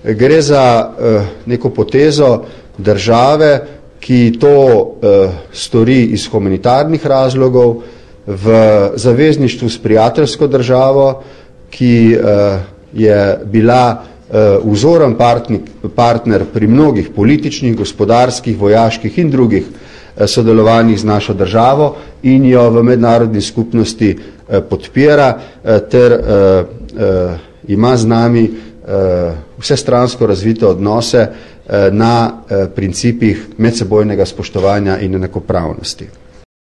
Gre za neko potezo države, ki to stori iz humanitarnih razlogov, v zavezništvu s prijateljsko državo, ki je bila vzoren partner pri mnogih političnih, gospodarskih, vojaških in drugih sodelovanjih z našo državo in jo v mednarodni skupnosti podpira ter ima z nami vsestransko razvite odnose na principih medsebojnega spoštovanja in enakopravnosti.